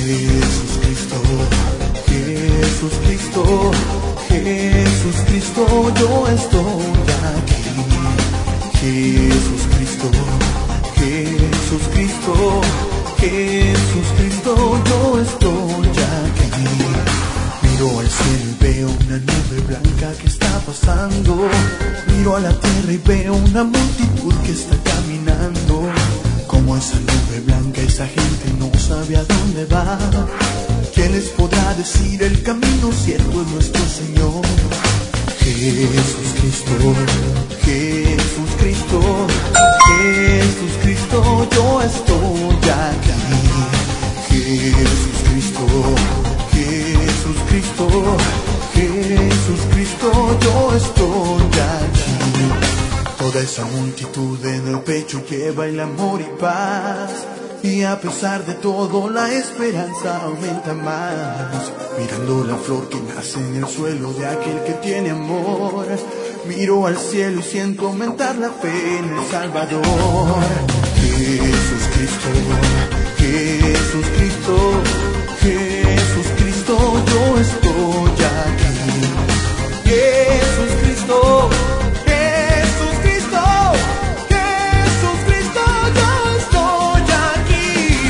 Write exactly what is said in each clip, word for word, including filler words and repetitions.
Jesús Cristo, Jesús Cristo, Jesús Cristo, yo estoy aquí. Jesús Cristo, Jesús Cristo, Jesús Cristo, yo estoy aquí. Miro al cielo y veo una nube blanca que está pasando. Miro a la tierra y veo una multitud que está caminando. Como esa nube blanca, esa gente no sabe a dónde va. ¿Quién les podrá decir el camino cierto es nuestro Señor? Jesús Cristo, Jesús Cristo, Jesús Cristo, yo estoy aquí. Jesús Cristo, Jesús Cristo, Jesús Cristo, yo estoy aquí. Toda esa multitud en el pecho lleva el amor y paz. Y a pesar de todo la esperanza aumenta más. Mirando la flor que nace en el suelo de aquel que tiene amor, miro al cielo y siento aumentar la fe en el Salvador. Jesús Cristo, Jesús Cristo, Jesús Cristo, yo estoy aquí. Jesús Cristo, Jesús Cristo, Jesús Cristo, yo estoy aquí.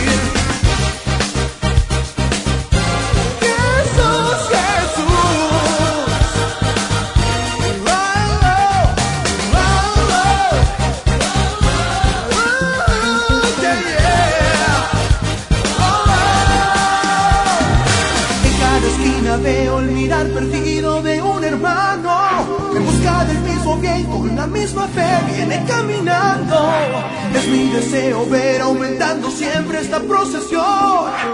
Jesús, Jesús. Oh, oh, oh, oh, oh, yeah, yeah. Oh, oh. En cada esquina veo el mirar perdido de un hermano. En busca del mismo bien, con la misma fe viene caminando. Es mi deseo ver aumentando siempre esta procesión.